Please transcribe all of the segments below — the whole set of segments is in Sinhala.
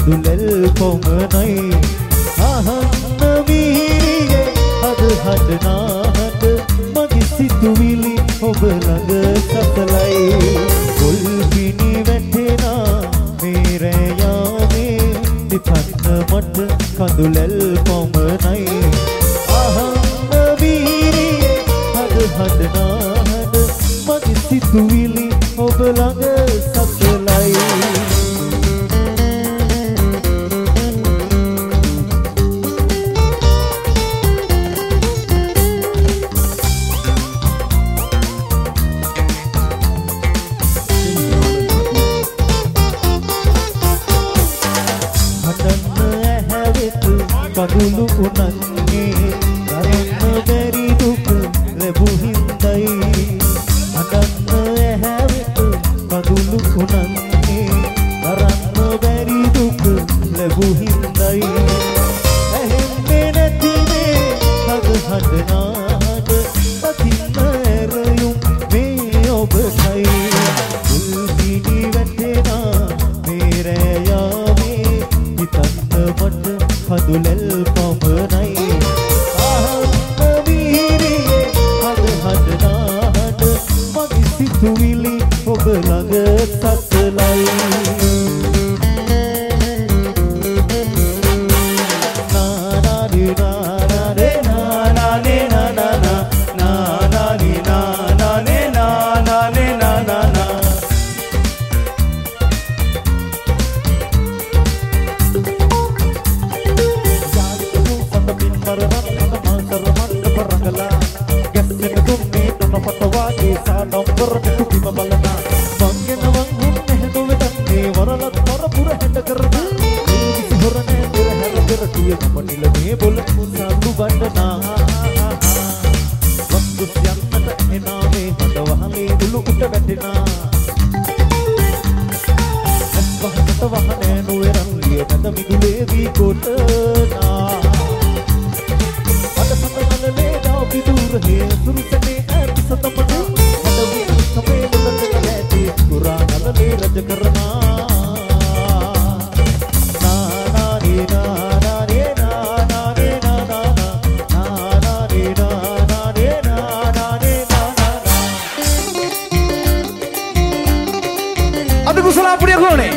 කඳුලෙල් පොමනයි අහන්න වීරියේ අද හදනාහට මගේ සිතුවිලි ඔබ ළඟ සසලයි ගොල් පිණි වැටෙනා මේ රැයාමේ දිපන්න මට කඳුලෙල් පොමනයි අහන්න වීරියේ අද හදනාහට මගේ සිතුවිලි ඔබ ළඟ සසලයි කඳුළු උනන්නේ කරන්න බැරි දුක ලැබු හින්දයි හදන්න ඇහැවෙත කඳුළු උනන්නේ කරන්න බැරි දුක ලැබු හින්දයි ඇහෙන්නේ නැතිනේ හද හදනාට අතින්න ඇරයුම් මේ ඔබයි උල්පිණි වැටෙනා මේ රැයාමේ හිතන්න මට කඳුලෙල් පොමනයි අහන්න වීරියේ අද හදනාට මගේ සිතුවිලි ඔබ ළඟ සසලයි නානානි නානානේ නානානේ නානානා නානානි නානානේ නානානේ නානානා nomor itu bima balana bangge nawang hunne dowe danne waralat parapura henda karna isi horane tera hera tera tuye namanila me bol sandu bandana vandu syannata ename hadawahale dulu utta වැටෙනා aswahata wahane nuweranliye nada midule vi kotna ada satanale da bidur he surusane satamade रज करना नानानी नानानी नानानी नानानी नानानी नानानी नानानी अभी कुछ लाभ पुड़िया कौन है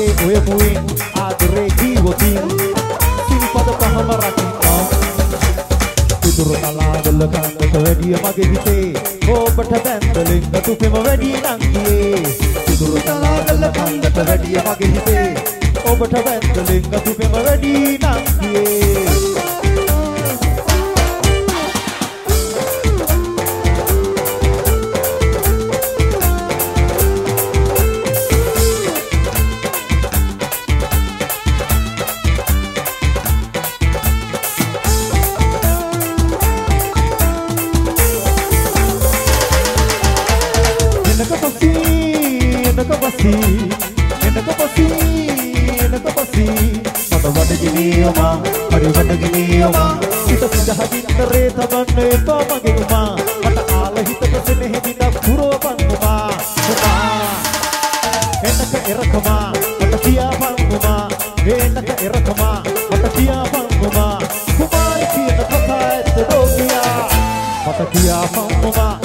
කරේ ඔය මුවින් ආදරේ කීවොතින් සිල්පද පහම රකින්නම් පිටුරු කලාවල කන්නට වැඩිය මගේ හිතේ ඔබට බැන්දලින් ගතුපෙම වැඩි නම් කියේ පිටුරු කලාවල කන්නට වැඩිය මගේ හිතේ ඔබට බැන්දලින් ගතුපෙම වැඩි නම් කියේ Kia